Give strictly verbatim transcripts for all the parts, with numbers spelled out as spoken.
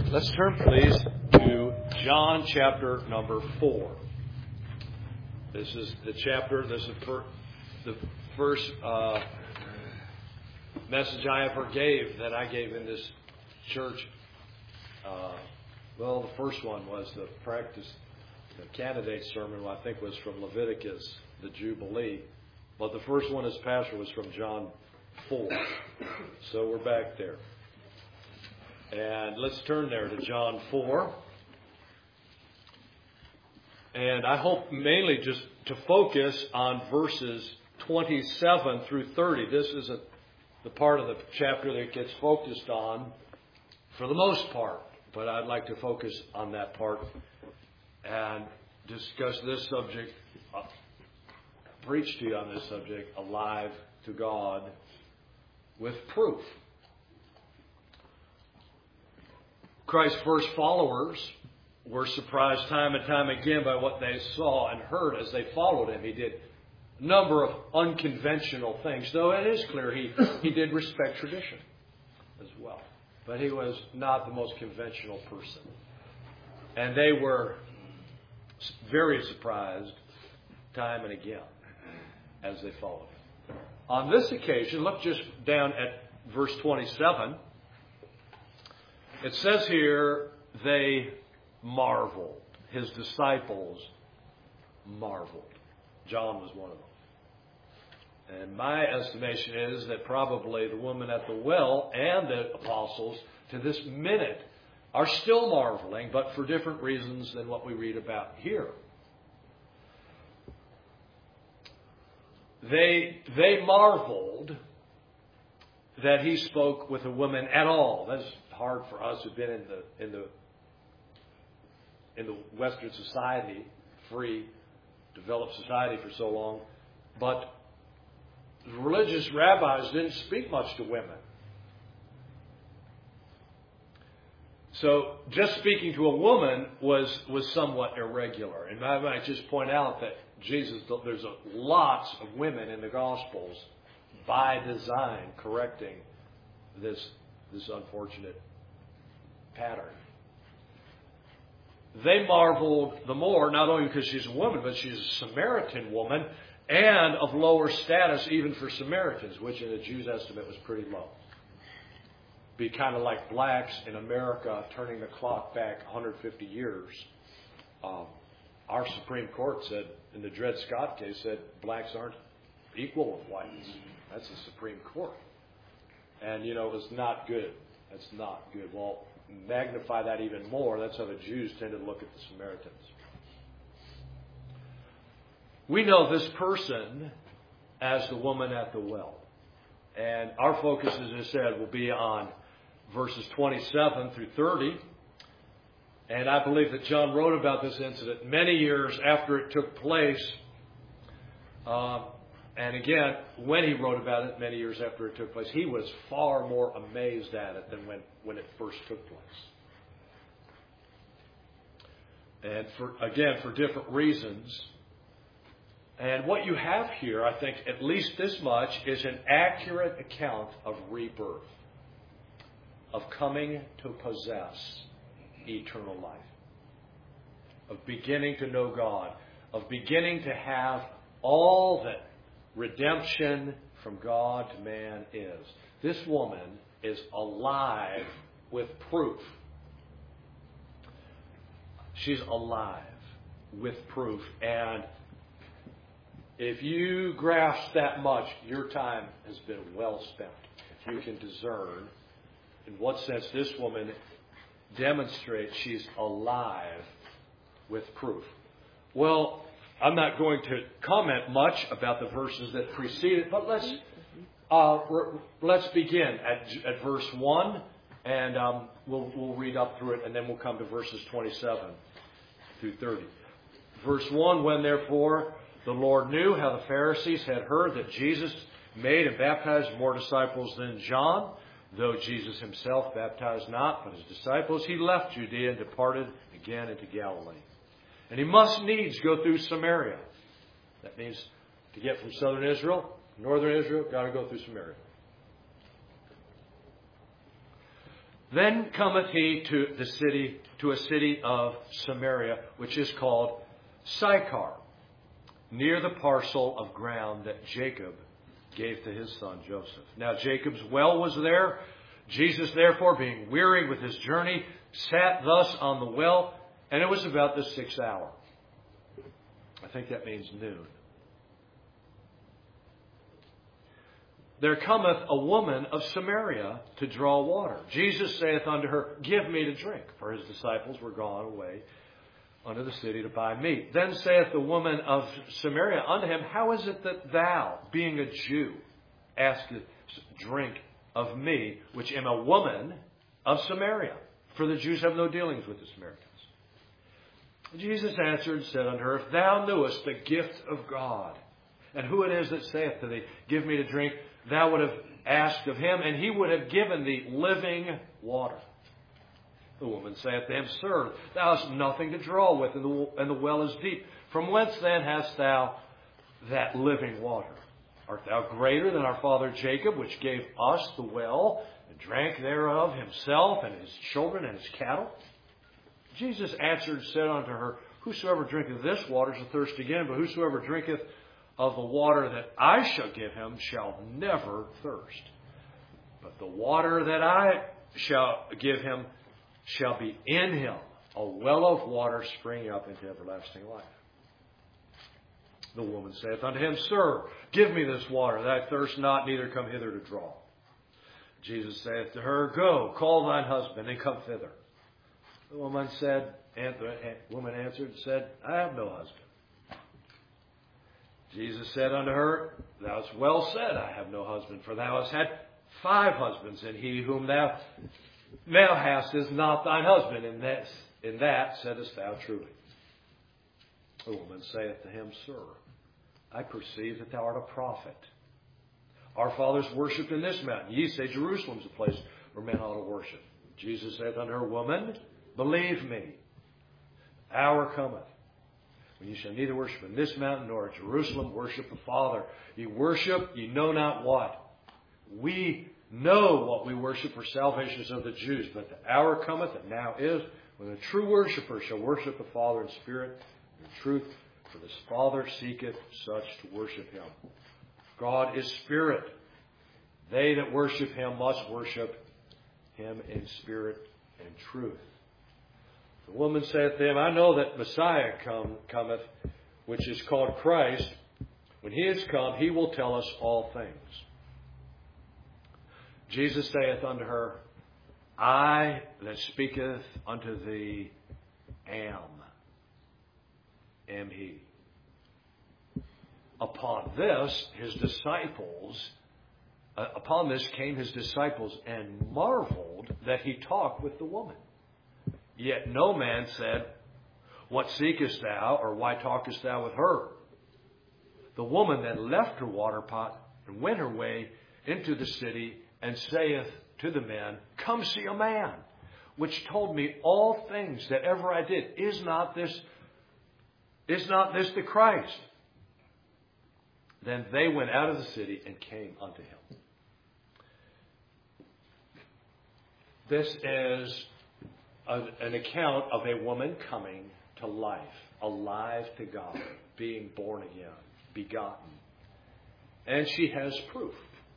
Let's turn, please, to John chapter number four. This is the chapter, this is for the first uh, message I ever gave that I gave in this church. Uh, well, the first one was the practice, the candidate sermon, I think was from Leviticus, the Jubilee. But the first one as pastor was from John four. So we're back there. And let's turn there to John four. And I hope mainly just to focus on verses twenty-seven through thirty. This is a, the part of the chapter that gets focused on for the most part. But I'd like to focus on that part and discuss this subject, uh, preach to you on this subject, alive to God with proof. Christ's first followers were surprised time and time again by what they saw and heard as they followed him. He did a number of unconventional things, though it is clear he, he did respect tradition as well. But he was not the most conventional person. And they were very surprised time and again as they followed him. On this occasion, look just down at verse twenty-seven. It says here, they marveled. His disciples marveled. John was one of them. And my estimation is that probably the woman at the well and the apostles to this minute are still marveling, but for different reasons than what we read about here. They, they marveled that he spoke with a woman at all. That's hard for us who've been in the in the in the Western society, free, developed society for so long. But the religious rabbis didn't speak much to women. So just speaking to a woman was, was somewhat irregular. And I might just point out that Jesus, there's a, lots of women in the Gospels by design correcting this, this unfortunate pattern. They marveled the more, not only because she's a woman, but she's a Samaritan woman and of lower status even for Samaritans, which in the Jews' estimate was pretty low. Be kind of like blacks in America turning the clock back one hundred fifty years. Um, our Supreme Court said, in the Dred Scott case, said blacks aren't equal with whites. That's the Supreme Court. And, you know, it was not good. That's not good. Well, magnify that even more. That's how the Jews tend to look at the Samaritans. We know this person as the woman at the well. And our focus, as I said, will be on verses twenty-seven through thirty. And I believe that John wrote about this incident many years after it took place. Uh, and again, when he wrote about it many years after it took place, he was far more amazed at it than when, when it first took place. And for again, for different reasons. And what you have here, I think, at least this much, is an accurate account of rebirth, of coming to possess eternal life, of beginning to know God, of beginning to have all that redemption from God to man is. This woman is alive with proof. She's alive with proof. And if you grasp that much, your time has been well spent. If you can discern in what sense this woman demonstrates she's alive with proof. Well, I'm not going to comment much about the verses that precede it, but let's uh, let's begin at, at verse one, and um, we'll we'll read up through it, and then we'll come to verses twenty-seven through thirty. Verse one, when therefore the Lord knew how the Pharisees had heard that Jesus made and baptized more disciples than John, though Jesus himself baptized not, but his disciples, he left Judea and departed again into Galilee. And he must needs go through Samaria. That means to get from southern Israel, northern Israel, got to go through Samaria. Then cometh he to the city, to a city of Samaria, which is called Sychar, near the parcel of ground that Jacob gave to his son Joseph. Now Jacob's well was there. Jesus, therefore, being weary with his journey, sat thus on the well, and it was about the sixth hour. I think that means noon. There cometh a woman of Samaria to draw water. Jesus saith unto her, Give me to drink. For his disciples were gone away unto the city to buy meat. Then saith the woman of Samaria unto him, How is it that thou, being a Jew, askest drink of me, which am a woman of Samaria? For the Jews have no dealings with the Samaritans. Jesus answered and said unto her, If thou knewest the gift of God, and who it is that saith to thee, Give me to drink, thou would have asked of him, and he would have given thee living water. The woman saith to him, Sir, thou hast nothing to draw with, and the, and the well is deep. From whence then hast thou that living water? Art thou greater than our father Jacob, which gave us the well, and drank thereof himself, and his children, and his cattle? Jesus answered and said unto her, Whosoever drinketh this water shall thirst again, but whosoever drinketh of the water that I shall give him shall never thirst. But the water that I shall give him shall be in him a well of water springing up into everlasting life. The woman saith unto him, Sir, give me this water, that I thirst not, neither come hither to draw. Jesus saith to her, Go, call thine husband, and come thither. The woman said, and the woman answered and said, I have no husband. Jesus said unto her, Thou hast well said, I have no husband, for thou hast had five husbands, and he whom thou now hast is not thine husband. In that, in that saidest thou truly. The woman saith to him, Sir, I perceive that thou art a prophet. Our fathers worshipped in this mountain. Ye say Jerusalem is the place where men ought to worship. Jesus saith unto her, Woman, believe me, the hour cometh when you shall neither worship in this mountain nor at Jerusalem, worship the Father. Ye worship, ye know not what. We know what we worship, for salvation is of the Jews. But the hour cometh, and now is, when the true worshipper shall worship the Father in spirit and in truth. For this Father seeketh such to worship him. God is spirit. They that worship him must worship him in spirit and truth. The woman saith to him, I know that Messiah come, cometh, which is called Christ. When he is come, he will tell us all things. Jesus saith unto her, I that speaketh unto thee am, am he. Upon this, his disciples, uh, upon this came his disciples and marveled that he talked with the woman. Yet no man said, What seekest thou, or why talkest thou with her? The woman then left her water pot and went her way into the city, and saith to the men, Come see a man, which told me all things that ever I did. Is not this, is not this the Christ? Then they went out of the city and came unto him. This is a, an account of a woman coming to life, alive to God, being born again, begotten. And she has proof.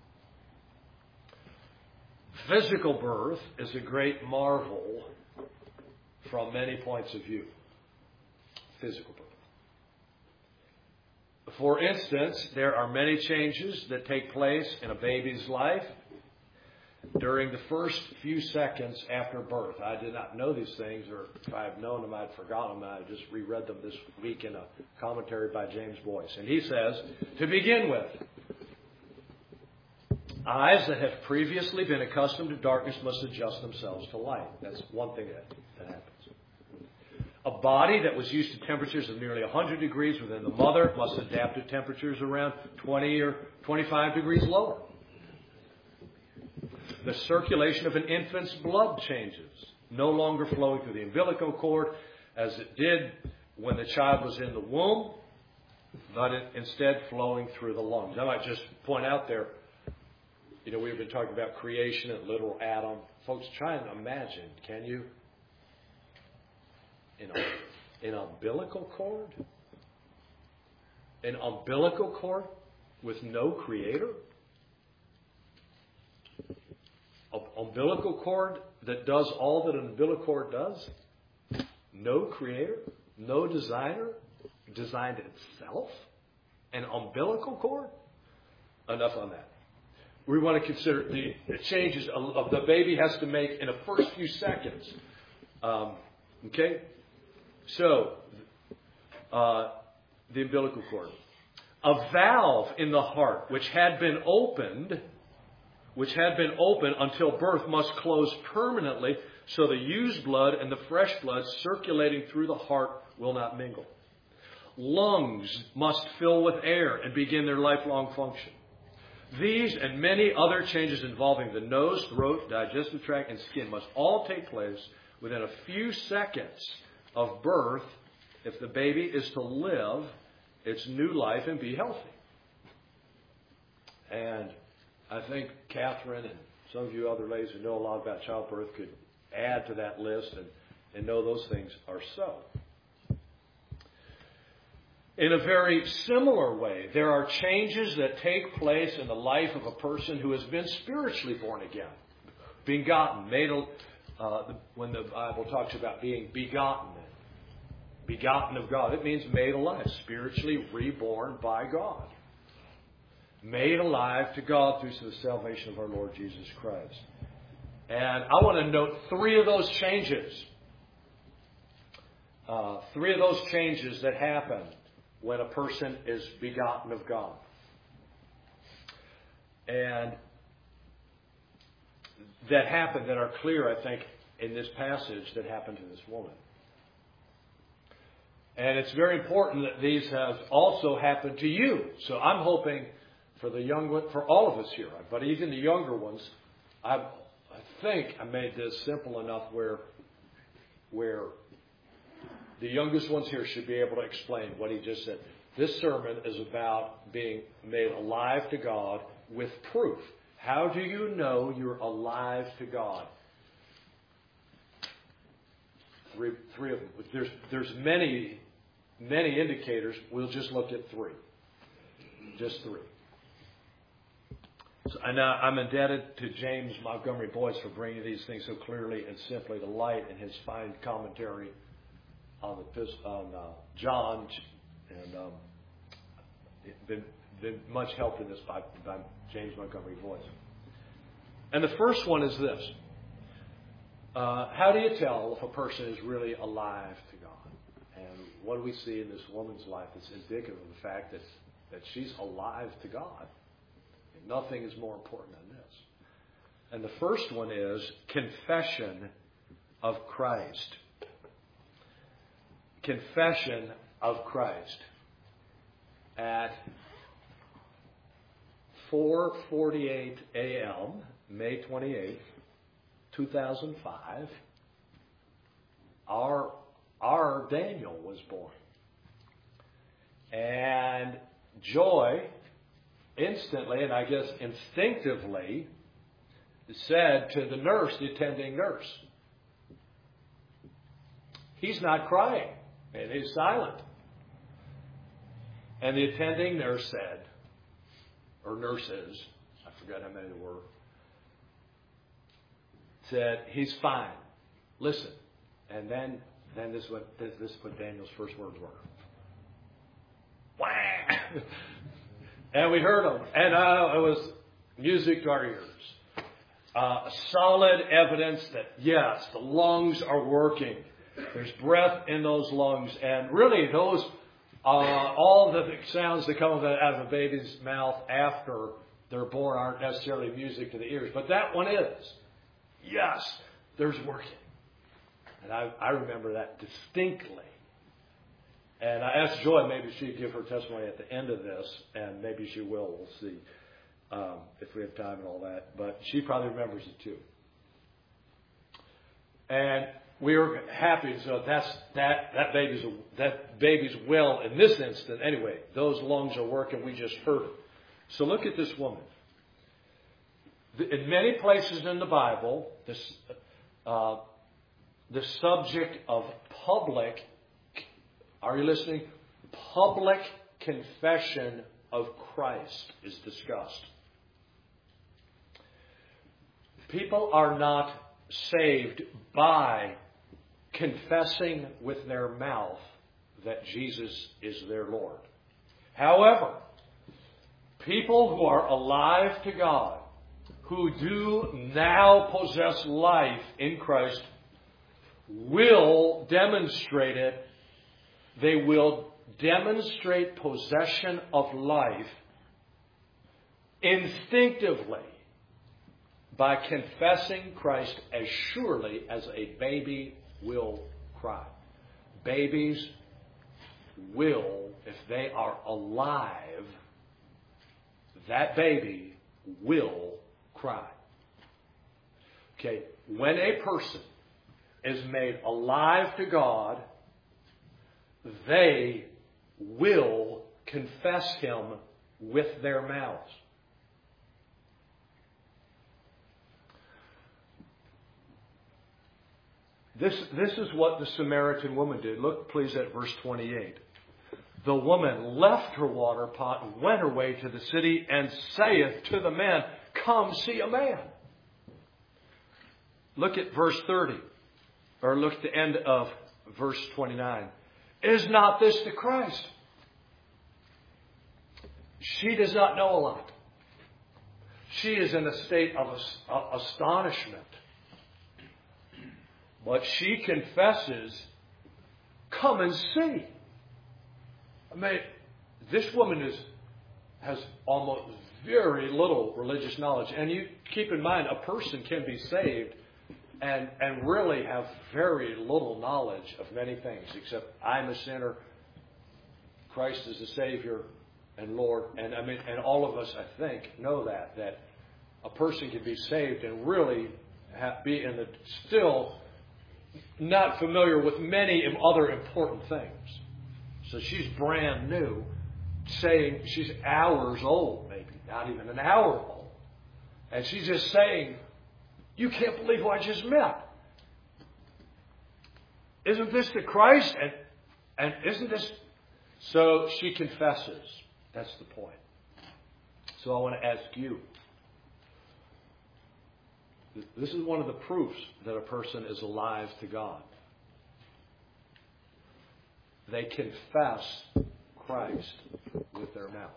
Physical birth is a great marvel from many points of view. Physical birth. For instance, there are many changes that take place in a baby's life during the first few seconds after birth. I did not know these things, or if I had known them, I'd forgotten them. I just reread them this week in a commentary by James Boyce. And he says, to begin with, eyes that have previously been accustomed to darkness must adjust themselves to light. That's one thing that, that happens. A body that was used to temperatures of nearly one hundred degrees within the mother must adapt to temperatures around twenty or twenty-five degrees lower. The circulation of an infant's blood changes, no longer flowing through the umbilical cord as it did when the child was in the womb, but it, instead flowing through the lungs. I might just point out there, You know, we've been talking about creation and literal Adam. Folks, try and imagine, can you? An, an umbilical cord? An umbilical cord with no creator? An umbilical cord that does all that an umbilical cord does? No creator? No designer? Designed itself? An umbilical cord? Enough on that. We want to consider the, the changes of, of the baby has to make in the first few seconds. Um, okay? So, uh, the umbilical cord. A valve in the heart which had been opened, which had been opened until birth must close permanently so the used blood and the fresh blood circulating through the heart will not mingle. Lungs must fill with air and begin their lifelong function. These and many other changes involving the nose, throat, digestive tract, and skin must all take place within a few seconds of birth if the baby is to live its new life and be healthy. And I think Catherine and some of you other ladies who know a lot about childbirth could add to that list and, and know those things are so. In a very similar way, there are changes that take place in the life of a person who has been spiritually born again, begotten, made a, uh, when the Bible talks about being begotten, begotten of God, it means made alive, spiritually reborn by God, made alive to God through the salvation of our Lord Jesus Christ. And I want to note three of those changes, uh, three of those changes that happen when a person is begotten of God. And that happened, that are clear, I think, in this passage that happened to this woman. And it's very important that these have also happened to you. So I'm hoping for the young one, for all of us here, but even the younger ones, I, I think I made this simple enough where, where the youngest ones here should be able to explain what he just said. This sermon is about being made alive to God with proof. How do you know you're alive to God? Three, three of them. There's, there's many, many indicators. We'll just look at three. Just three. So, and uh, I'm indebted to James Montgomery Boyce for bringing these things so clearly and simply to light in his fine commentary on the on uh, John, and um, it's been, been much helped in this by, by James Montgomery Boyce. And the first one is this. Uh, how do you tell if a person is really alive to God? And what do we see in this woman's life that's indicative of the fact that, that she's alive to God? And nothing is more important than this. And the first one is confession of Christ. Confession of Christ. At four forty-eight a.m., May twenty-eighth, two thousand five, our, our Daniel was born. And Joy instantly, and I guess instinctively, said to the nurse, the attending nurse, "He's not crying." And he's silent. And the attending nurse said, or nurses, I forgot how many there were, said, "He's fine. Listen." And then, then this what this, this is what Daniel's first words were. Wah! And we heard them, and uh, it was music to our ears. Uh, solid evidence that yes, the lungs are working. There's breath in those lungs, and really those, uh, all the sounds that come out of a baby's mouth after they're born aren't necessarily music to the ears, but that one is. Yes, there's working. And I, I remember that distinctly. And I asked Joy, maybe she'd give her testimony at the end of this, and maybe she will, we'll see, um, if we have time and all that, but she probably remembers it too. And we were happy, so that's that that baby's that baby's well in this instant. Anyway, those lungs are working. We just heard it. So look at this woman. In many places in the Bible, this, uh, the subject of public, are you listening? Public confession of Christ is discussed. People are not saved by confessing with their mouth that Jesus is their Lord. However, people who are alive to God, who do now possess life in Christ, will demonstrate it. They will demonstrate possession of life instinctively by confessing Christ as surely as a baby will cry. Babies will, if they are alive, that baby will cry. Okay, when a person is made alive to God, they will confess Him with their mouths. This, this is what the Samaritan woman did. Look, please, at verse twenty-eight. The woman left her water pot and went her way to the city and saith to the men, Come see a man. Look at verse thirty. Or look at the end of verse twenty-nine. Is not this the Christ? She does not know a lot. She is in a state of astonishment. But she confesses, come and see. I mean, this woman is has almost very little religious knowledge. And you keep in mind, a person can be saved and, and really have very little knowledge of many things, except I'm a sinner, Christ is the Savior and Lord. And I mean, and all of us, I think, know that, that a person can be saved and really have, be in the still not familiar with many other important things. So she's brand new, saying she's hours old, maybe not even an hour old. And she's just saying, you can't believe who I just met. Isn't this the Christ? And, and isn't this... So she confesses. That's the point. So I want to ask you. This is one of the proofs that a person is alive to God. They confess Christ with their mouth.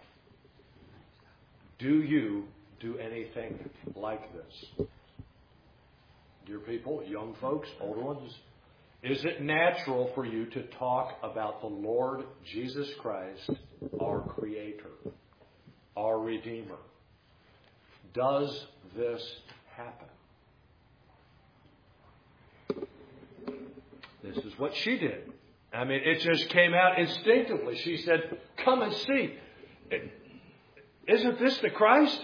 Do you do anything like this? Dear people, young folks, older ones, is it natural for you to talk about the Lord Jesus Christ, our Creator, our Redeemer? Does this happen? This is what she did. I mean, it just came out instinctively. She said, come and see. Isn't this the Christ?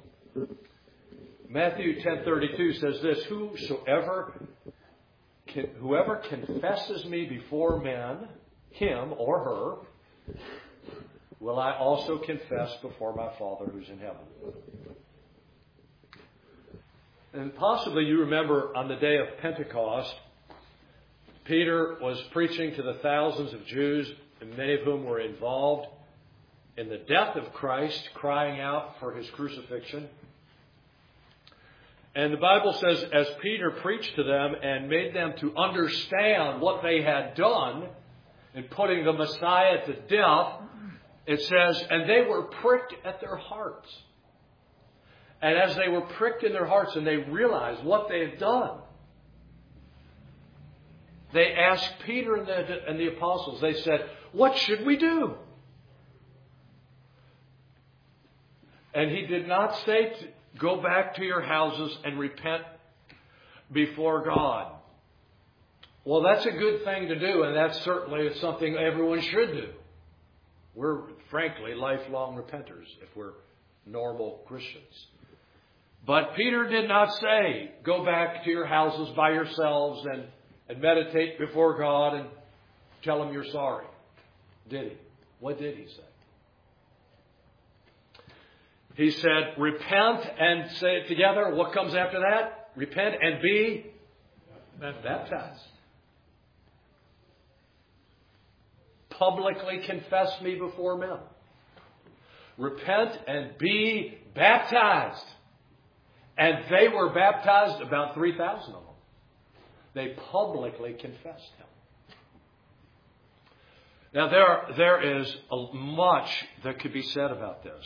Matthew ten thirty-two says this, Whosoever can, whoever confesses me before men, him or her, will I also confess before my Father who's in heaven. And possibly you remember on the day of Pentecost, Peter was preaching to the thousands of Jews, and many of whom were involved in the death of Christ, crying out for His crucifixion. And the Bible says, as Peter preached to them and made them to understand what they had done in putting the Messiah to death, it says, and they were pricked at their hearts. And as they were pricked in their hearts and they realized what they had done, they asked Peter and the, and the apostles, they said, what should we do? And he did not say, to go back to your houses and repent before God. Well, that's a good thing to do, and that's certainly something everyone should do. We're, frankly, lifelong repenters if we're normal Christians. But Peter did not say, go back to your houses by yourselves and And meditate before God and tell Him you're sorry. Did he? What did he say? He said, repent and say it together. What comes after that? Repent and be baptized. Publicly confess me before men. Repent and be baptized. And they were baptized, about three thousand of them. They publicly confessed Him. Now, there, there is a, much that could be said about this.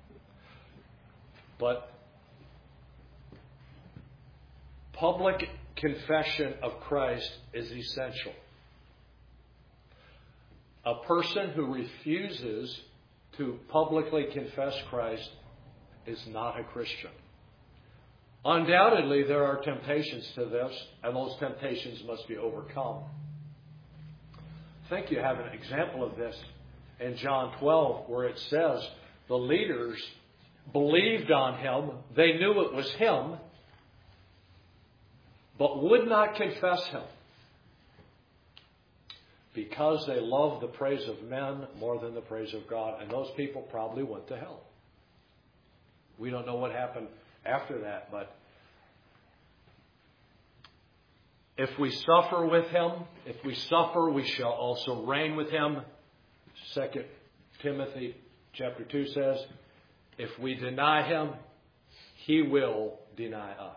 But public confession of Christ is essential. A person who refuses to publicly confess Christ is not a Christian. Undoubtedly, there are temptations to this, and those temptations must be overcome. I think you have an example of this in John twelve, where it says the leaders believed on Him. They knew it was Him, but would not confess Him because they loved the praise of men more than the praise of God. And those people probably went to hell. We don't know what happened after that, but if we suffer with Him, if we suffer, we shall also reign with Him. Second Timothy chapter two says, if we deny Him, He will deny us.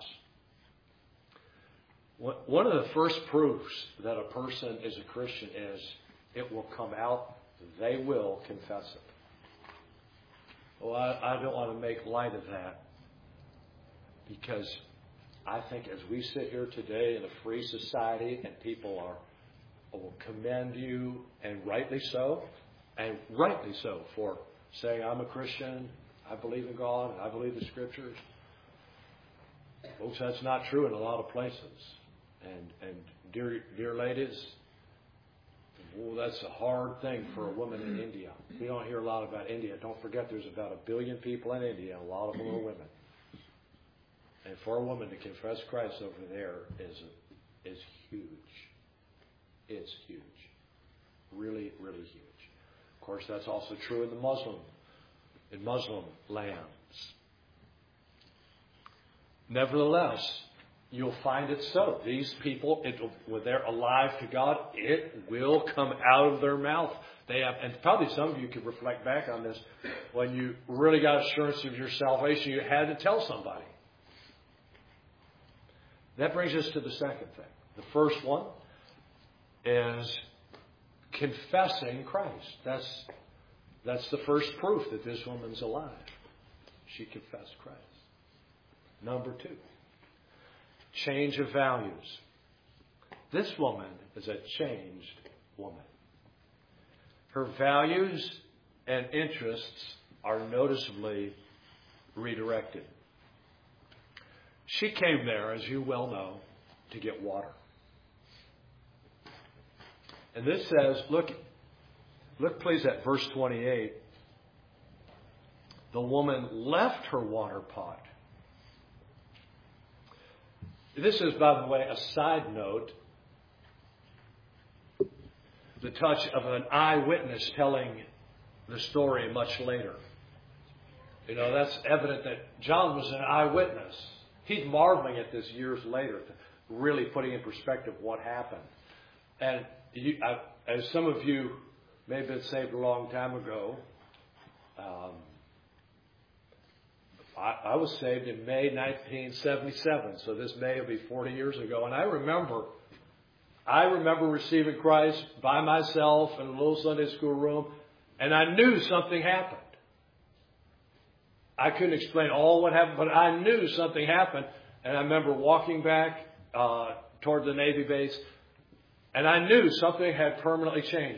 One of the first proofs that a person is a Christian is it will come out, they will confess it. Well, I, I don't want to make light of that, because I think as we sit here today in a free society and people are will commend you, and rightly so, and rightly so, for saying, I'm a Christian, I believe in God, and I believe the Scriptures. Folks, that's not true in a lot of places. And, and dear, dear ladies, well, that's a hard thing for a woman in India. We don't hear a lot about India. Don't forget there's about a billion people in India, and a lot of them are women. And for a woman to confess Christ over there is is huge. It's huge. Really, really huge. Of course, that's also true in the Muslim, in Muslim lands. Nevertheless, you'll find it so. These people, it, when they're alive to God, it will come out of their mouth. They have, and probably some of you could reflect back on this. When you really got assurance of your salvation, you had to tell somebody. That brings us to the second thing. The first one is confessing Christ. That's, that's the first proof that this woman's alive. She confessed Christ. Number two, change of values. This woman is a changed woman. Her values and interests are noticeably redirected. She came there, as you well know, to get water. And this says, look, look please at verse twenty-eight. The woman left her water pot. This is, by the way, a side note. The touch of an eyewitness telling the story much later. You know, that's evident that John was an eyewitness. He's marveling at this years later, really putting in perspective what happened. And you, I, as some of you may have been saved a long time ago, um, I, I was saved in May nineteen seventy-seven, so this May will be forty years ago. And I remember, I remember receiving Christ by myself in a little Sunday school room, and I knew something happened. I couldn't explain all what happened, but I knew something happened. And I remember walking back uh, toward the Navy base, and I knew something had permanently changed.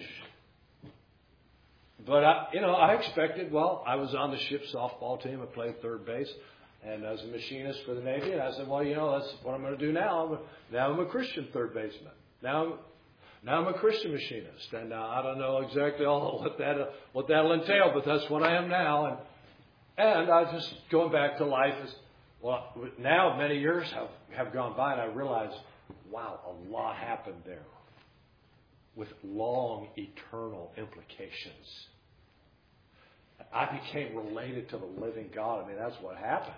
But, I, you know, I expected, well, I was on the ship's softball team. I played third base, and I was a machinist for the Navy. And I said, well, you know, that's what I'm going to do now. Now I'm a Christian third baseman. Now, now I'm a Christian machinist. And uh, I don't know exactly all what, that, uh, what that'll entail, but that's what I am now. And And I just going back to life is, well, now many years have, have gone by, and I realize, wow, a lot happened there with long, eternal implications. I became related to the living God. I mean, that's what happened.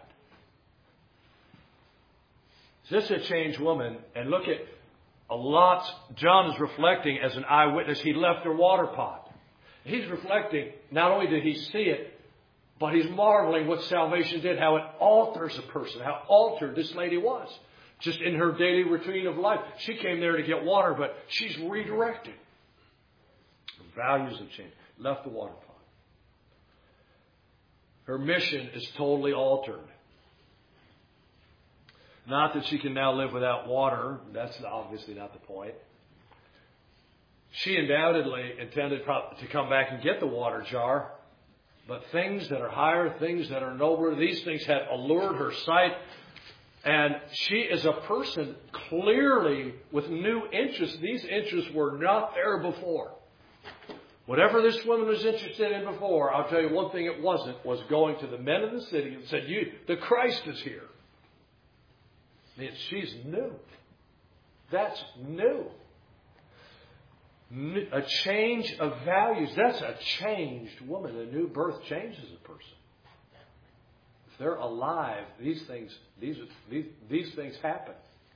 This is a changed woman. And look at a lot. John is reflecting as an eyewitness. He left her water pot. He's reflecting. Not only did he see it, but he's marveling what salvation did, how it alters a person, how altered this lady was. Just in her daily routine of life. She came there to get water, but she's redirected. Her values have changed. Left the water pot. Her mission is totally altered. Not that she can now live without water. That's obviously not the point. She undoubtedly intended to come back and get the water jar. But things that are higher, things that are nobler, these things had allured her sight. And she is a person clearly with new interests. These interests were not there before. Whatever this woman was interested in before, I'll tell you one thing it wasn't, was going to the men of the city and said, "You, the Christ is here." I mean, she's new. That's new. A change of values. That's a changed woman. A new birth changes a person. If they're alive, these things, these, these, these things happen.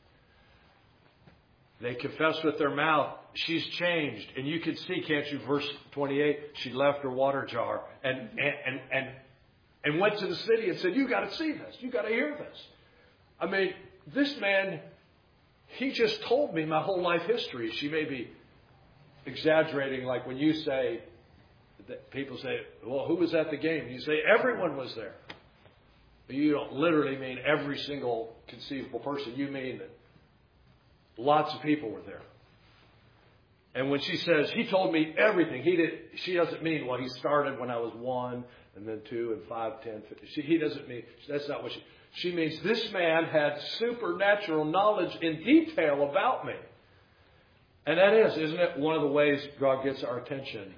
They confess with their mouth, she's changed. And you can see, can't you, verse twenty-eight, she left her water jar and, and, and, and, and went to the city and said, "You got to see this. You got to hear this." I mean, this man, he just told me my whole life history. She may be exaggerating, like when you say, that people say, "Well, who was at the game?" You say, "Everyone was there." But you don't literally mean every single conceivable person. You mean that lots of people were there. And when she says, "He told me everything," he did. She doesn't mean, well, he started when I was one, and then two, and five, ten, fifty. She, he doesn't mean, that's not what she, she means this man had supernatural knowledge in detail about me. And that is, isn't it, one of the ways God gets our attention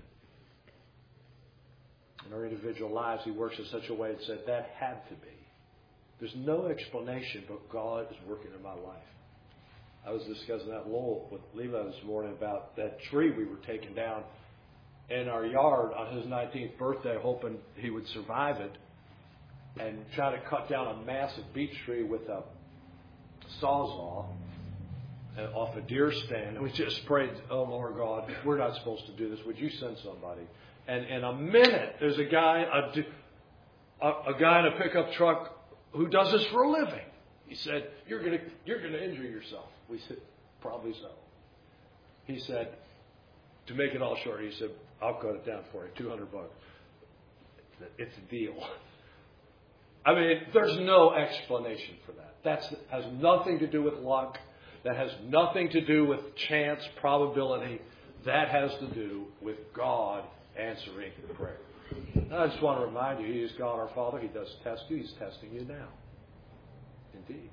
in our individual lives? He works in such a way that said, that had to be. There's no explanation, but God is working in my life. I was discussing that Lowell with Levi this morning about that tree we were taking down in our yard on his nineteenth birthday, hoping he would survive it, and trying to cut down a massive beech tree with a sawzall off a deer stand. And we just prayed, "Oh, Lord God, we're not supposed to do this. Would you send somebody?" And in a minute, there's a guy, a, a, a guy in a pickup truck who does this for a living. He said, "You're going to you're going to injure yourself." We said, "Probably so." He said, to make it all short, he said, "I'll cut it down for you, two hundred bucks. It's a deal. I mean, there's no explanation for that. That has nothing to do with luck. That has nothing to do with chance, probability. That has to do with God answering prayer. And I just want to remind you, He is God our Father. He does test you. He's testing you now. Indeed.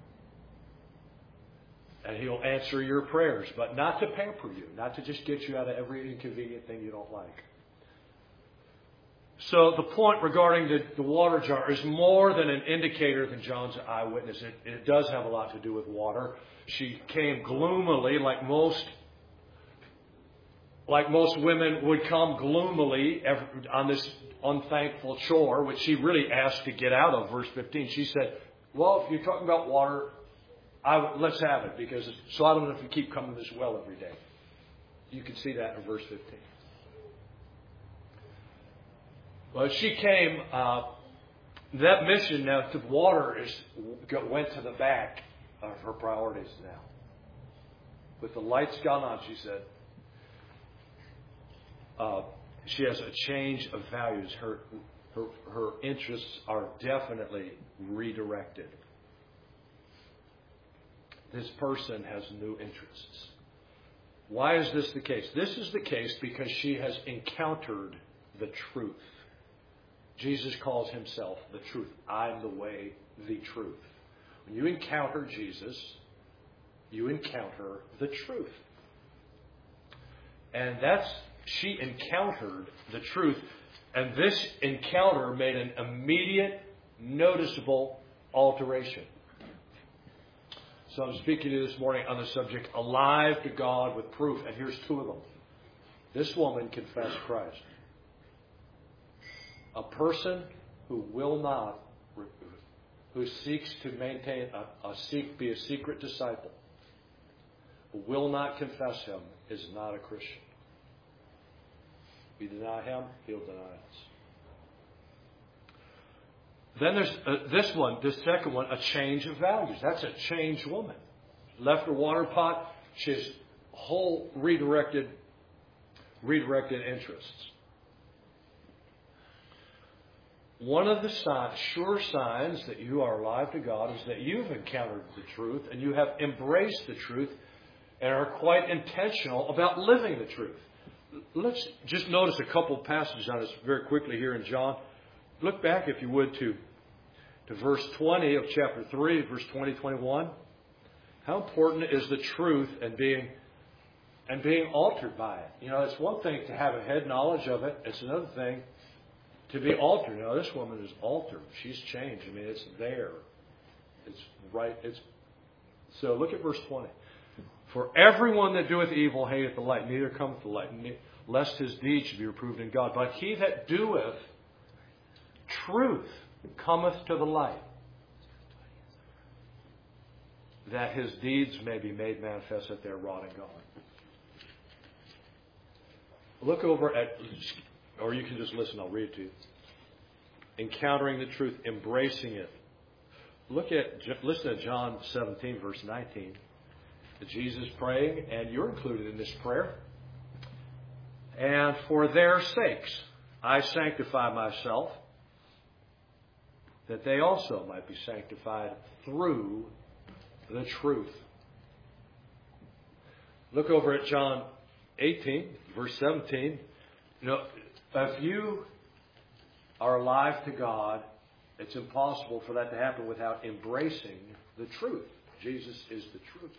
And He'll answer your prayers, but not to pamper you, not to just get you out of every inconvenient thing you don't like. So the point regarding the, the water jar is more than an indicator than John's eyewitness. It, it does have a lot to do with water. She came gloomily, like most, like most women would come gloomily every, on this unthankful chore, which she really asked to get out of. Verse fifteen, she said, "Well, if you're talking about water, I, let's have it, because so I don't know if you keep coming to this well every day." You can see that in verse fifteen. Well, she came, uh, that mission now to water is went to the back of her priorities now. With the lights gone on, she said, uh, she has a change of values. Her, her, her interests are definitely redirected. This person has new interests. Why is this the case? This is the case because she has encountered the truth. Jesus calls Himself the truth. I'm the way, the truth. When you encounter Jesus, you encounter the truth. And that's, she encountered the truth. And this encounter made an immediate, noticeable alteration. So I'm speaking to you this morning on the subject, alive to God with proof. And here's two of them. This woman confessed Christ. A person who will not, who seeks to maintain, a, a seek, be a secret disciple, who will not confess Him, is not a Christian. We deny Him, He'll deny us. Then there's uh, this one, this second one, a change of values. That's a changed woman. Left her water pot, she's whole redirected, redirected interests. One of the signs, sure signs that you are alive to God is that you've encountered the truth and you have embraced the truth and are quite intentional about living the truth. Let's just notice a couple passages on this very quickly here in John. Look back, if you would, to, to verse twenty of chapter three, verse twenty, twenty-one. How important is the truth and being and being altered by it? You know, it's one thing to have a head knowledge of it. It's another thing to be altered. You know, this woman is altered. She's changed. I mean, it's there. It's right. It's so. Look at verse twenty. For everyone that doeth evil hateth the light, neither cometh the light, lest his deeds should be reproved in God. But he that doeth truth cometh to the light, that his deeds may be made manifest that they are wrought in God. Look over at, or you can just listen, I'll read it to you. Encountering the truth, embracing it. Look at, listen to John seventeen, verse nineteen. Jesus praying, and you're included in this prayer. And for their sakes, I sanctify myself, that they also might be sanctified through the truth. Look over at John eighteen, verse seventeen. You know, if you are alive to God, it's impossible for that to happen without embracing the truth. Jesus is the truth.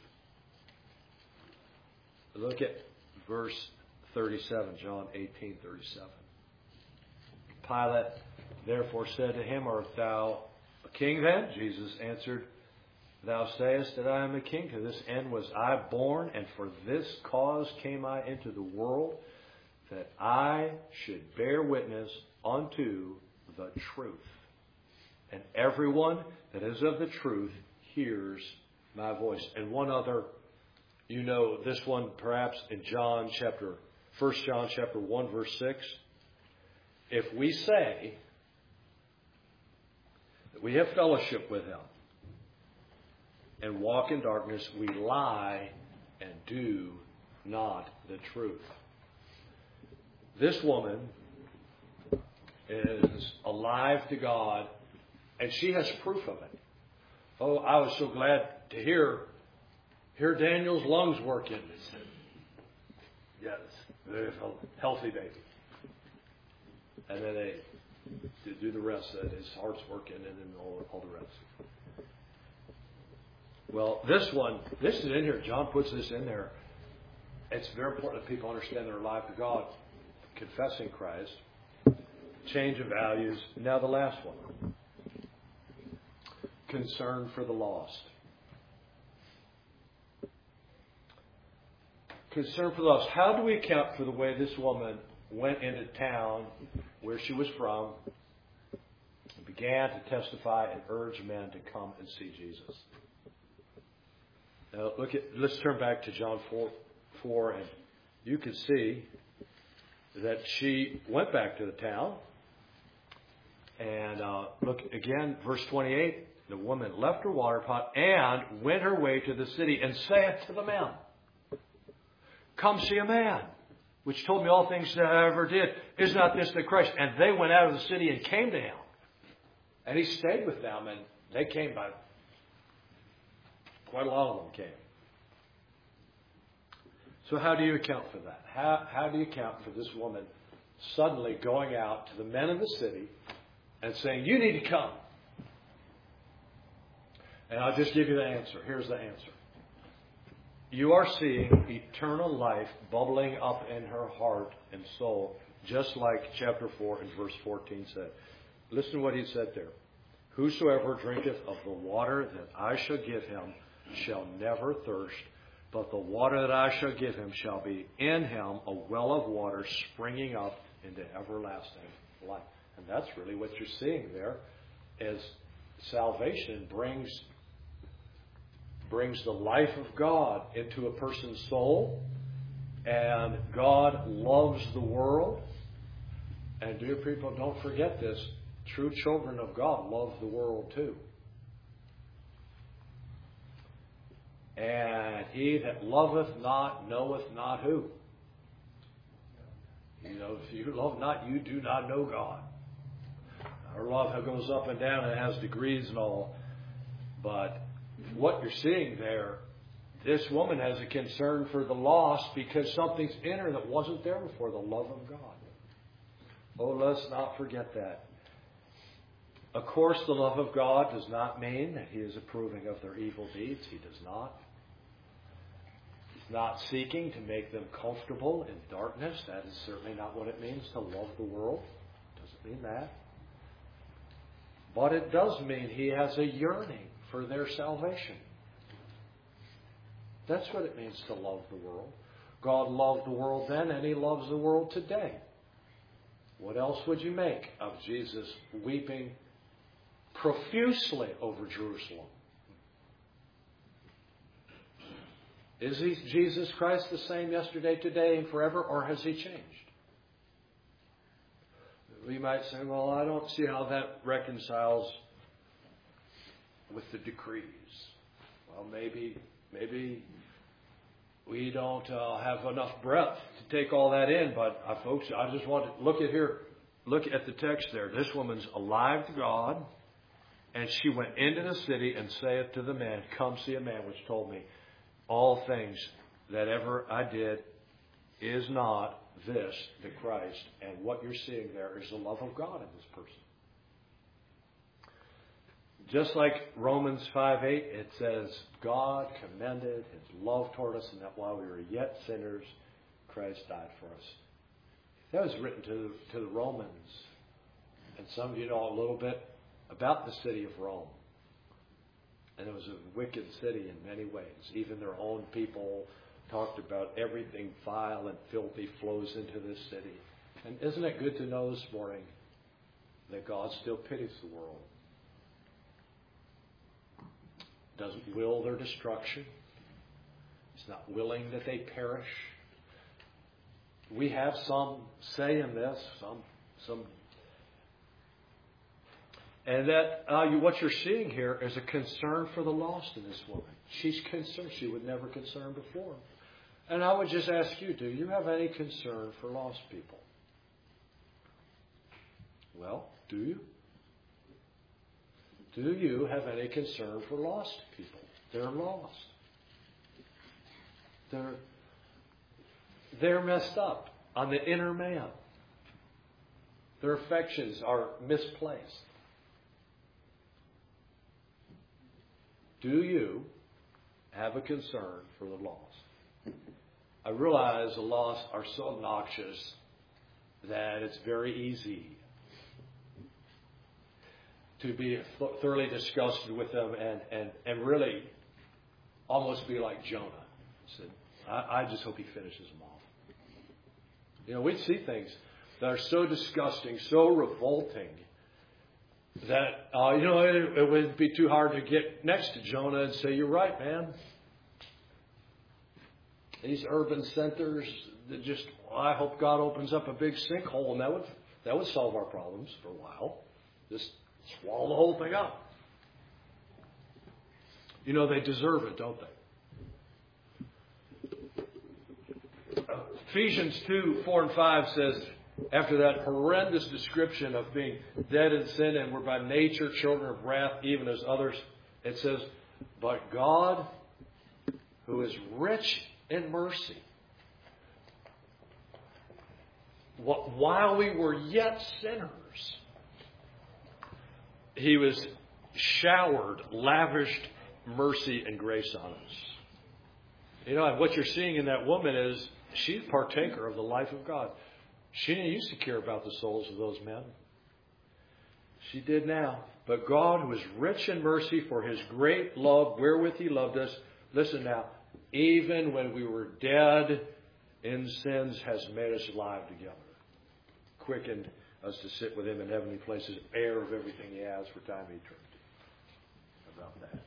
Look at verse thirty-seven, John eighteen, thirty-seven. Pilate therefore said to him, Art thou a king then? Jesus answered, Thou sayest that I am a king. To this end was I born, and for this cause came I into the world, that I should bear witness unto the truth. And everyone that is of the truth hears my voice. And one other, you know this one perhaps in John chapter, First John chapter one, verse six. If we say that we have fellowship with Him and walk in darkness, we lie and do not the truth. This woman is alive to God, and she has proof of it. Oh, I was so glad to hear hear Daniel's lungs working. Yes, very healthy baby. And then they do the rest, that his heart's working, and then all, all the rest. Well, this one, this is in here. John puts this in there. It's very important that people understand they're alive to God, confessing Christ, change of values. Now the last one, concern for the lost. Concern for the lost. How do we account for the way this woman went into town where she was from and began to testify and urge men to come and see Jesus? Now look at. Let's turn back to John four, four, and you can see that she went back to the town. And uh, look again, verse twenty-eight. The woman left her water pot and went her way to the city and saith to the men, Come see a man, which told me all things that I ever did. Is not this the Christ? And they went out of the city and came to him. And he stayed with them, and they came by. Quite a lot of them came. So how do you account for that? How, how do you account for this woman suddenly going out to the men of the city and saying, you need to come? And I'll just give you the answer. Here's the answer. You are seeing eternal life bubbling up in her heart and soul, just like chapter four and verse fourteen said. Listen to what he said there. Whosoever drinketh of the water that I shall give him shall never thirst, but the water that I shall give him shall be in him a well of water springing up into everlasting life. And that's really what you're seeing there, is salvation brings, brings the life of God into a person's soul. And God loves the world. And dear people, don't forget this. True children of God love the world too. And he that loveth not knoweth not who. You know, if you love not, you do not know God. Our love goes up and down and has degrees and all. But what you're seeing there, this woman has a concern for the lost because something's in her that wasn't there before, the love of God. Oh, let's not forget that. Of course, the love of God does not mean that He is approving of their evil deeds. He does not. He's not seeking to make them comfortable in darkness. That is certainly not what it means to love the world. It doesn't mean that. But it does mean He has a yearning for their salvation. That's what it means to love the world. God loved the world then, and He loves the world today. What else would you make of Jesus weeping profusely over Jerusalem? Is he, Jesus Christ the same yesterday, today, and forever, or has He changed? We might say, well, I don't see how that reconciles with the decrees. Well, maybe, maybe we don't uh, have enough breadth to take all that in, but uh, folks, I just want to look at here, look at the text there. This woman's alive to God, and she went into the city and saith to the man, come see a man which told me all things that ever I did. Is not this the Christ? And what you're seeing there is the love of God in this person. Just like Romans five eight, it says, God commended His love toward us, and that while we were yet sinners, Christ died for us. That was written to, to the Romans. And some of you know a little bit about the city of Rome. And it was a wicked city in many ways. Even their own people talked about everything vile and filthy flows into this city. And isn't it good to know this morning that God still pities the world? Doesn't will their destruction. He's not willing that they perish. We have some say in this, some, some, and that uh, you, what you're seeing here is a concern for the lost in this woman. She's concerned. She was never concerned before. And I would just ask you, do you have any concern for lost people? Well, do you? Do you have any concern for lost people? They're lost. They're, they're messed up on the inner man. Their affections are misplaced. Do you have a concern for the lost? I realize the lost are so obnoxious that it's very easy to be thoroughly disgusted with them and, and, and really almost be like Jonah. Said, I, I just hope he finishes them off. You know, we see things that are so disgusting, so revolting, that, uh, you know, it, it would be too hard to get next to Jonah and say, you're right, man. These urban centers that just, well, I hope God opens up a big sinkhole, and that would, that would solve our problems for a while. Just swallow the whole thing up. You know, they deserve it, don't they? Ephesians two, four and five says, after that horrendous description of being dead in sin and we're by nature children of wrath, even as others, it says, but God, who is rich in mercy, while we were yet sinners, He was showered, lavished mercy and grace on us. You know, what you're seeing in that woman is she's a partaker of the life of God. She didn't used to care about the souls of those men. She did now. But God, who is rich in mercy for His great love wherewith He loved us, listen now, even when we were dead in sins, has made us alive together. Quickened us to sit with Him in heavenly places, heir of everything He has for time and eternity. How about that?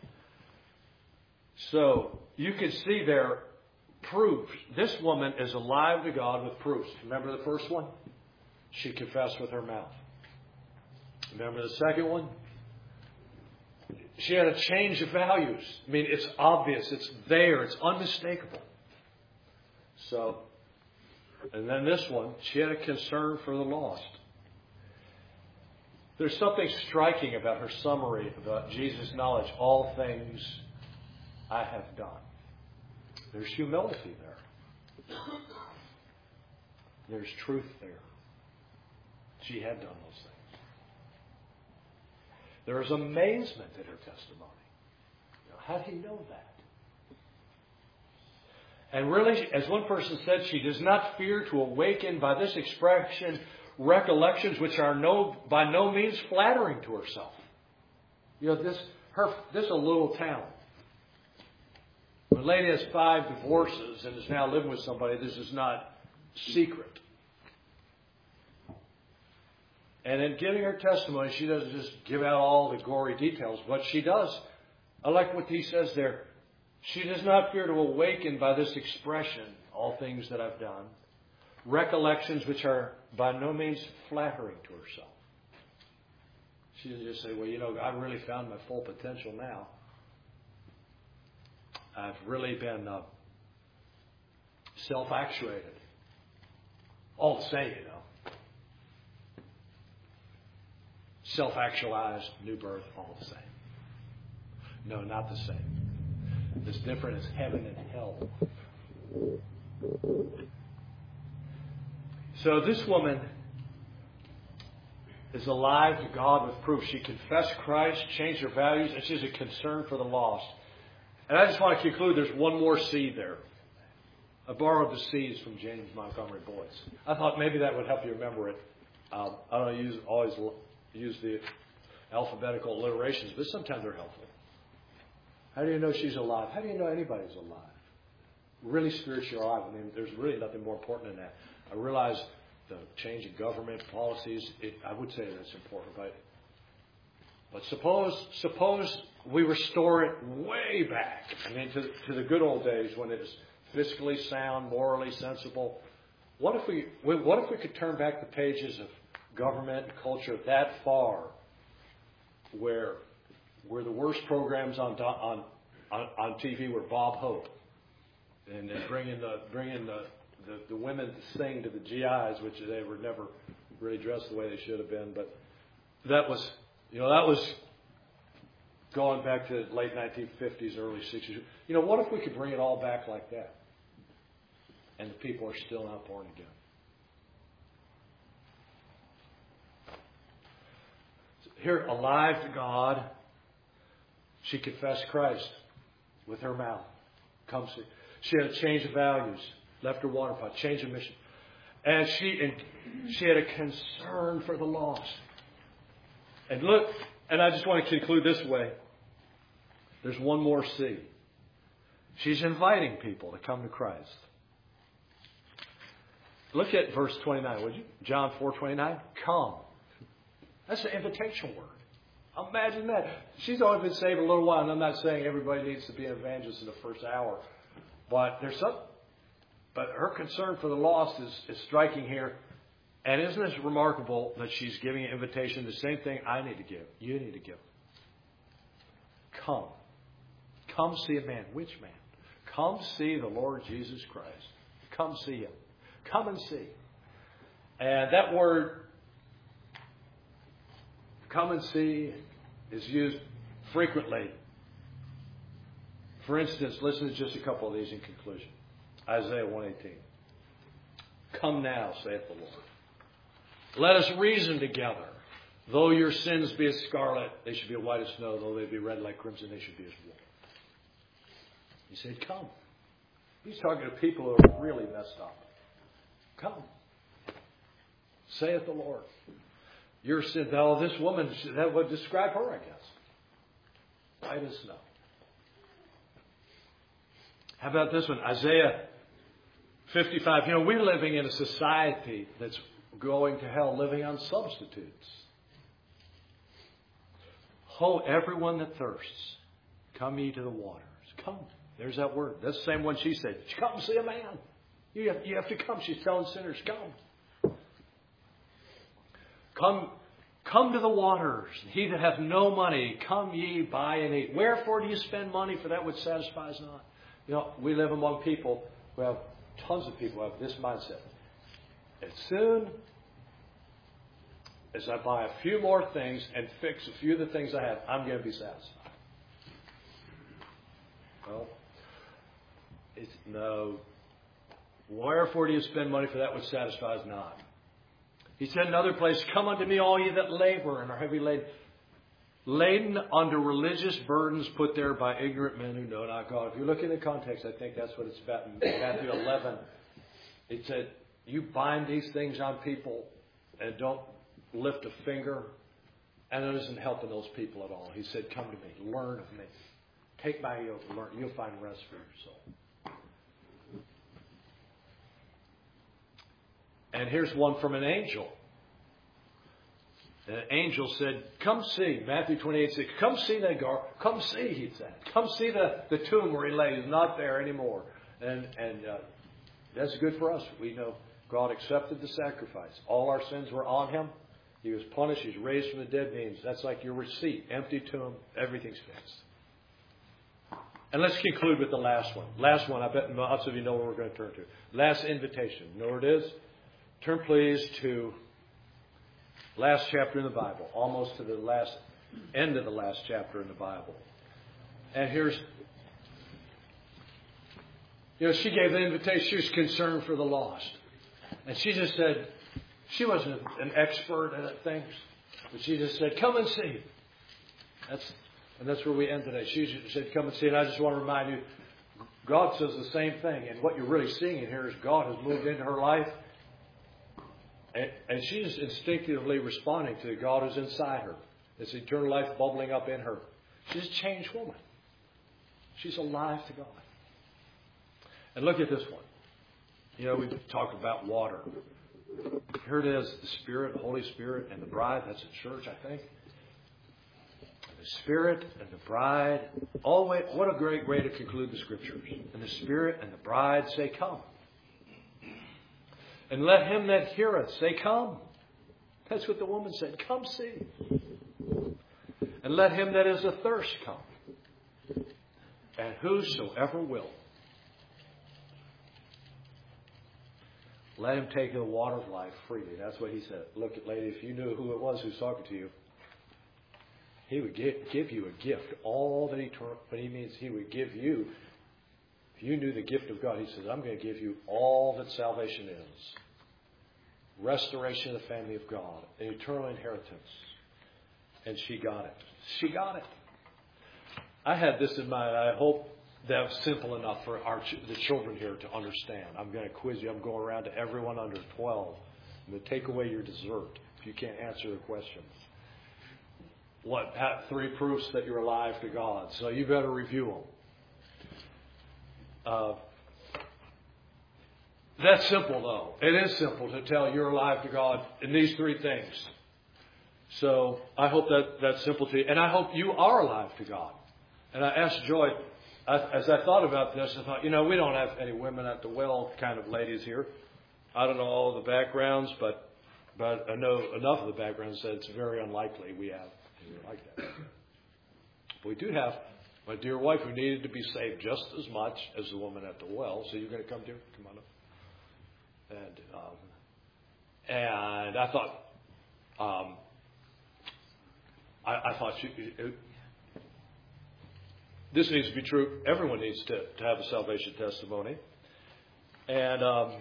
So, you can see there proof. This woman is alive to God with proofs. Remember the first one? She confessed with her mouth. Remember the second one? She had a change of values. I mean, it's obvious. It's there. It's unmistakable. So, and then this one, she had a concern for the lost. There's something striking about her summary about Jesus' knowledge. All things I have done. There's humility there. There's truth there. She had done those things. There is amazement in her testimony. You know, how do you know that? And really, as one person said, she does not fear to awaken by this expression recollections which are no by no means flattering to herself. You know, this her this is a little town. When a lady has five divorces and is now living with somebody, this is not secret. And in giving her testimony, she doesn't just give out all the gory details. What she does, I like what he says there. She does not fear to awaken by this expression, all things that I've done, recollections which are by no means flattering to herself. She doesn't just say, well, you know, I've really found my full potential now. I've really been uh, self-actuated. All the same, you know. Self-actualized, new birth, all the same. No, not the same. It's different as heaven and hell. So this woman is alive to God with proof. She confessed Christ, changed her values, and she's a concern for the lost. And I just want to conclude, there's one more C there. I borrowed the C's from James Montgomery Boyce. I thought maybe that would help you remember it. Um, I don't use, always use the alphabetical alliterations, but sometimes they're helpful. How do you know she's alive? How do you know anybody's alive? Really spiritually alive. I mean, there's really nothing more important than that. I realize the change in government policies, it, I would say that's important, but but suppose suppose we restore it way back. I mean, to, to the good old days when it was fiscally sound, morally sensible. What if we what if we could turn back the pages of government and culture that far, where where the worst programs on on on, on T V were Bob Hope, and then bringing the bringing the, the the women to sing to the G Is, which they were never really dressed the way they should have been, but that was you know that was going back to the late nineteen fifties, early sixties. You know, what if we could bring it all back like that, and the people are still not born again? Here, alive to God, she confessed Christ with her mouth. Come see. She had a change of values, left her water pot, change of mission. And she and she had a concern for the lost. And look, and I just want to conclude this way. There's one more C. She's inviting people to come to Christ. Look at verse twenty-nine, would you? John four twenty-nine. Come. That's an invitation word. Imagine that. She's only been saved a little while, and I'm not saying everybody needs to be an evangelist in the first hour. But there's some, but her concern for the lost is, is striking here. And isn't it remarkable that she's giving an invitation, the same thing I need to give, you need to give. Come. Come see a man. Which man? Come see the Lord Jesus Christ. Come see Him. Come and see. And that word, come and see, is used frequently. For instance, listen to just a couple of these in conclusion. Isaiah one eighteen. Come now, saith the Lord. Let us reason together. Though your sins be as scarlet, they should be as white as snow. Though they be red like crimson, they should be as wool. He said, come. He's talking to people who are really messed up. Come. Saith the Lord. Your sin, now this woman, that would describe her, I guess. White as snow. How about this one? Isaiah fifty-five. You know, we're living in a society that's going to hell living on substitutes. Ho, everyone that thirsts, come ye to the waters. Come. There's that word. That's the same one she said. Come see a man. You have, you have to come. She's telling sinners, come. Come, come to the waters. He that hath no money, come ye, buy and eat. Wherefore do you spend money for that which satisfies not? You know, we live among people who have, tons of people have this mindset. As soon as I buy a few more things and fix a few of the things I have, I'm going to be satisfied. Well, it's no. Wherefore do you spend money for that which satisfies not? He said in another place, come unto me all ye that labor and are heavy laden, laden under religious burdens put there by ignorant men who know not God. If you look in the context, I think that's what it's about. In Matthew eleven, it said, you bind these things on people and don't lift a finger, and it isn't helping those people at all. He said, come to me, learn of me. Take my yoke and learn. You'll find rest for your soul. And here's one from an angel. An angel said, come see, Matthew twenty-eight six, come see that gar, come see, he said. Come see the, the tomb where he lay. He's not there anymore. And, and uh, that's good for us. We know God accepted the sacrifice. All our sins were on him. He was punished. He's raised from the dead means. That's like your receipt. Empty tomb. Everything's fixed. And let's conclude with the last one. Last one, I bet lots of you know where we're going to turn to. Last invitation. You know where it is? Turn please to last chapter in the Bible. Almost to the last end of the last chapter in the Bible. And here's, you know, she gave the invitation. She was concerned for the lost. And she just said, she wasn't an expert at things, but she just said, come and see. That's, and that's where we end today. She said, come and see. And I just want to remind you, God says the same thing. And what you're really seeing in here is God has moved into her life. And, and she's instinctively responding to God who's inside her. This eternal life bubbling up in her. She's a changed woman. She's alive to God. And look at this one. You know, we talked about water. Here it is, the Spirit, the Holy Spirit, and the bride. That's a church, I think. The Spirit and the bride. Oh, wait, what a great way to conclude the Scriptures. And the Spirit and the bride say, come. And let him that heareth say, come. That's what the woman said. Come see. And let him that is athirst come. And whosoever will. Let him take the water of life freely. That's what he said. Look, lady, if you knew who it was who was talking to you, he would give, give you a gift. All that he, what he means, he would give you. If you knew the gift of God, he says, I'm going to give you all that salvation is. Restoration of the family of God. An eternal inheritance. And she got it. She got it. I had this in mind. I hope that was simple enough for our the children here to understand. I'm going to quiz you. I'm going around to everyone under twelve. I'm going to take away your dessert if you can't answer the questions. What? Three proofs that you're alive to God. So you better review them. Uh, that's simple, though. It is simple to tell you're alive to God in these three things. So I hope that that's simple to you. And I hope you are alive to God. And I asked Joy, as I thought about this, I thought, you know, we don't have any women at the well kind of ladies here. I don't know all the backgrounds, but but I know enough of the backgrounds that it's very unlikely we have anything like that. But we do have my dear wife who needed to be saved just as much as the woman at the well. So you're going to come, dear? Come on up. And um, and I thought, um, I, I thought she. It, This needs to be true. Everyone needs to, to have a salvation testimony. And um,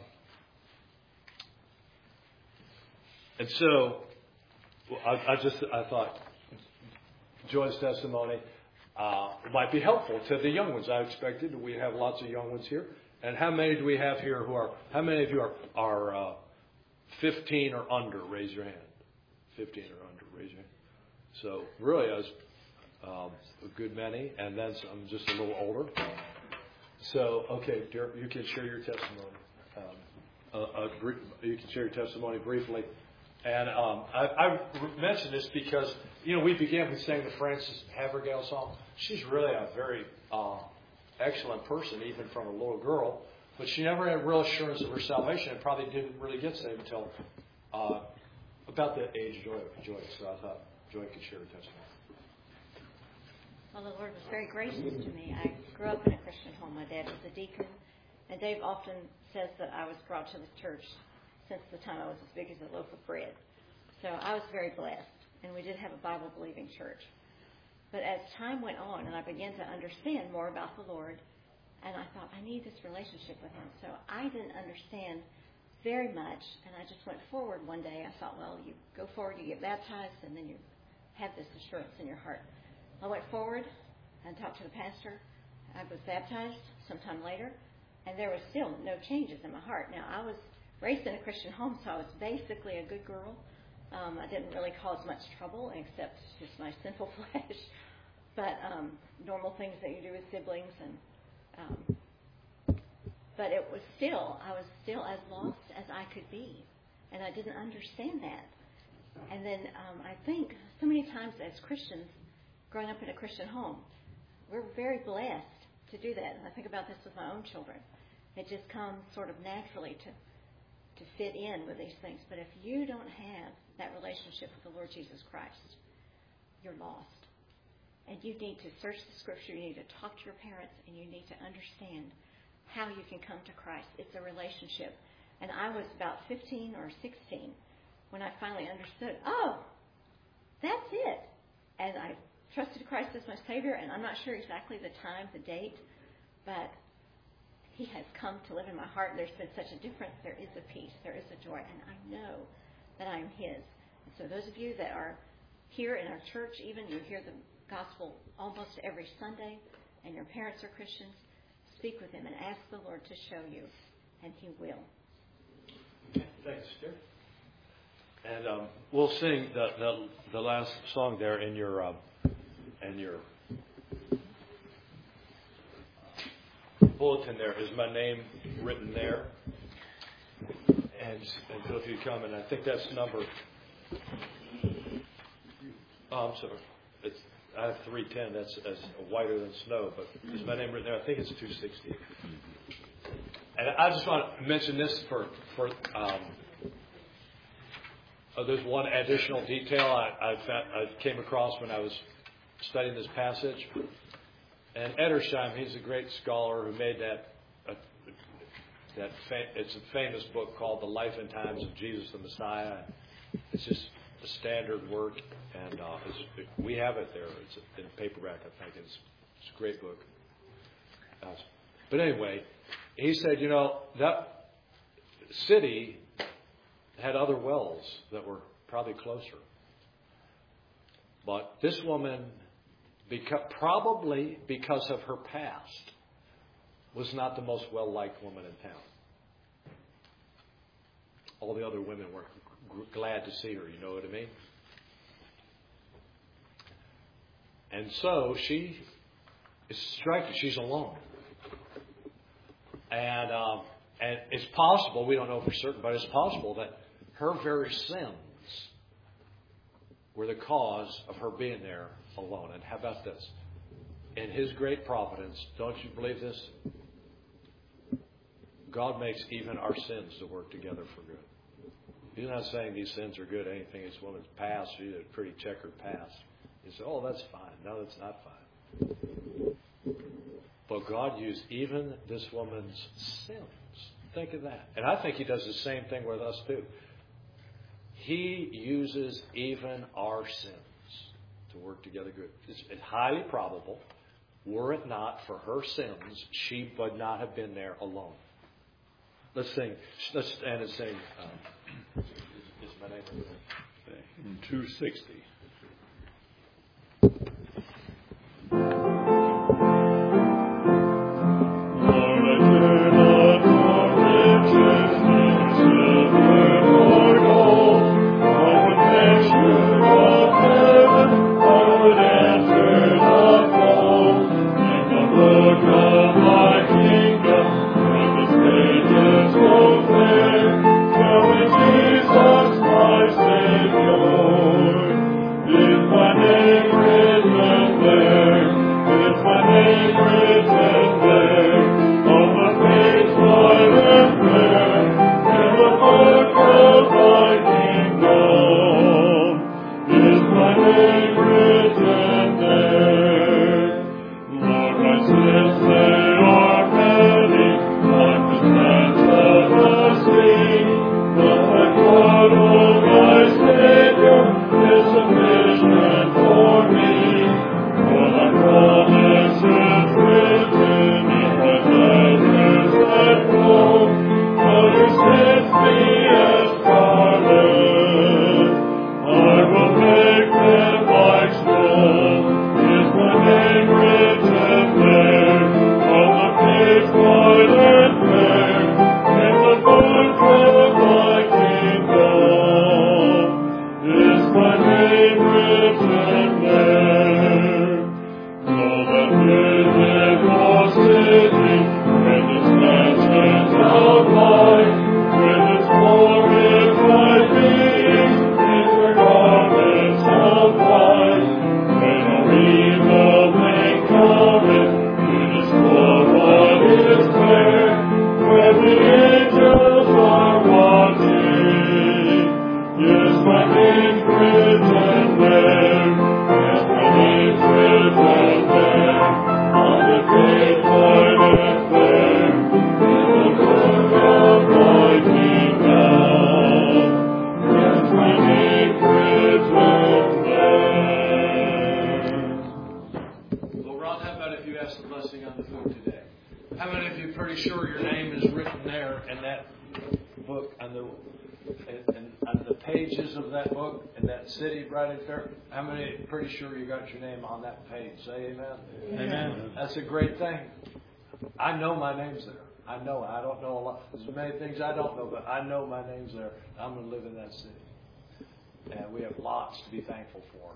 and so I, I just I thought Joy's testimony uh, might be helpful to the young ones. I expected we have lots of young ones here. And how many do we have here who are? How many of you are are uh, fifteen or under? Raise your hand. Fifteen or under. Raise your hand. So really, I was. Um, a good many, and then some just a little older. So, okay, dear, you can share your testimony. Um, a, a, you can share your testimony briefly. And um, I, I mention this because, you know, we began with saying the Frances Havergal song. She's really a very uh, excellent person, even from a little girl. But she never had real assurance of her salvation and probably didn't really get saved until uh, about the age of Joy. Joy. So I thought Joy could share her testimony. Well, the Lord was very gracious to me. I grew up in a Christian home. My dad was a deacon. And Dave often says that I was brought to the church since the time I was as big as a loaf of bread. So I was very blessed. And we did have a Bible-believing church. But as time went on and I began to understand more about the Lord, and I thought, I need this relationship with Him. So I didn't understand very much. And I just went forward one day. I thought, well, you go forward, you get baptized, and then you have this assurance in your heart. I went forward and talked to the pastor. I was baptized sometime later, and there was still no changes in my heart. Now, I was raised in a Christian home, so I was basically a good girl. Um, I didn't really cause much trouble, except just my sinful flesh. But um, normal things that you do with siblings. and um, But it was still, I was still as lost as I could be. And I didn't understand that. And then um, I think so many times as Christians, growing up in a Christian home, we're very blessed to do that. And I think about this with my own children. It just comes sort of naturally to to fit in with these things. But if you don't have that relationship with the Lord Jesus Christ, you're lost. And you need to search the Scripture. You need to talk to your parents, and you need to understand how you can come to Christ. It's a relationship. And I was about fifteen or sixteen when I finally understood, oh, that's it. And I trusted Christ as my Savior, and I'm not sure exactly the time, the date, but He has come to live in my heart. There's been such a difference. There is a peace. There is a joy. And I know that I am His. And so those of you that are here in our church, even you hear the gospel almost every Sunday, and your parents are Christians, speak with Him and ask the Lord to show you, and He will. Thanks, Jerry. And um, we'll sing the, the the last song there in your um, in your bulletin. There is my name written there, and and so if you come, and I think that's number. Oh, I'm sorry. It's I have three ten. That's, that's whiter than snow, but is my name written there? I think it's two sixty. And I just want to mention this for for. Um, Uh, there's one additional detail I, I, found, I came across when I was studying this passage. And Edersheim, he's a great scholar who made that, uh, that fa- it's a famous book called The Life and Times of Jesus the Messiah. It's just a standard work, and uh, it's, we have it there. It's in paperback, I think. It's, it's a great book. Uh, but anyway, he said, you know, that city had other wells that were probably closer. But this woman, because, probably because of her past, was not the most well-liked woman in town. All the other women were g- glad to see her, you know what I mean? And so she is striking. She's alone. And, um, and it's possible, we don't know for certain, but it's possible that her very sins were the cause of her being there alone. And how about this? In His great providence, don't you believe this? God makes even our sins to work together for good. He's not saying these sins are good. Anything this woman's past, she had a pretty checkered past. He said, oh, that's fine. No, that's not fine. But God used even this woman's sins. Think of that. And I think He does the same thing with us too. He uses even our sins to work together good. It's highly probable, were it not for her sins, she would not have been there alone. Let's sing. Let's stand and sing. Um, is, is my name in two sixty. Kingdom, and the stages will clear. name is written there in that book, on the and, and on the pages of that book, in that city right in there. How many? Pretty sure you got your name on that page. Say amen. Amen. That's a great thing. I know my name's there. I know. I don't know a lot. There's many things I don't know, but I know my name's there. I'm going to live in that city, and we have lots to be thankful for.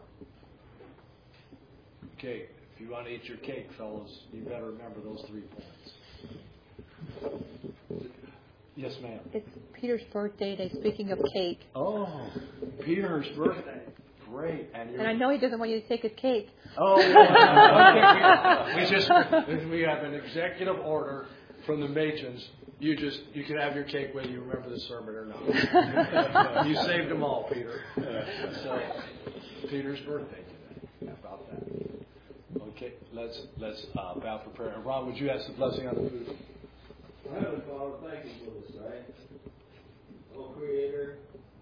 Okay, if you want to eat your cake, fellas, you better remember those three points. Yes, ma'am. It's Peter's birthday day. Speaking of cake. Oh, Peter's birthday. Great. And, you're... and I know he doesn't want you to take his cake. Oh, okay. we, we just we have an executive order from the Machins. You just you can have your cake whether you remember the sermon or not. You saved them all, Peter. So, Peter's birthday today. How about that? Okay, let's let's uh, bow for prayer. And Ron, would you ask the blessing on the food? Heavenly Father, thank you for this day. Oh, Creator,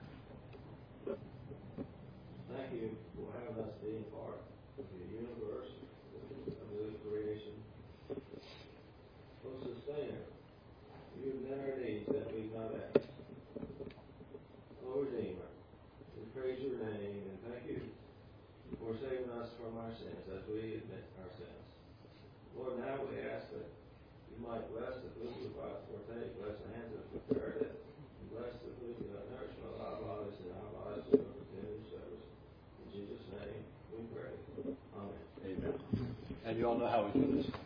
thank you for having us be a part of the universe, of the creation. Oh, Sustainer, you've met our needs that we've not asked. Oh, Redeemer, we praise your name and thank you for saving us from our sins as we admit our sins. Lord, now we ask that you might bless the food we're about to partake, bless the hands that prepared it, and bless the food that nourishment of our bodies and our lives to continue service. In Jesus' name we pray. Amen. Amen. And you all know how we do this.